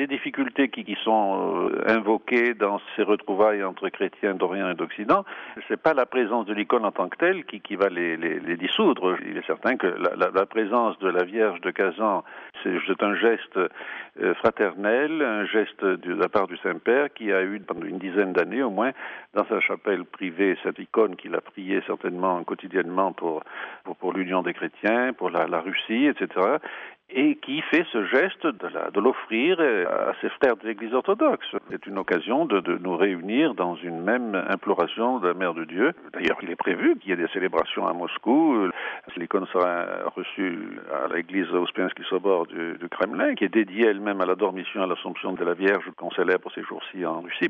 les difficultés qui sont invoquées dans ces retrouvailles entre chrétiens d'Orient et d'Occident, c'est pas la présence de l'icône en tant que telle qui va les dissoudre. Il est certain que la présence de la Vierge de Kazan, c'est un geste fraternel, un geste de la part du Saint-Père qui a eu pendant une dizaine d'années au moins dans sa chapelle privée cette icône qu'il a priée certainement quotidiennement pour l'union des chrétiens, pour la Russie, etc. et qui fait ce geste de l'offrir à ses frères de l'Église orthodoxe. C'est une occasion de nous réunir dans une même imploration de la Mère de Dieu. D'ailleurs, il est prévu qu'il y ait des célébrations à Moscou. L'icône sera reçue à l'Église Ouspiansky Sobor du Kremlin, qui est dédiée elle-même à la Dormition et à l'Assomption de la Vierge qu'on célèbre ces jours-ci en Russie.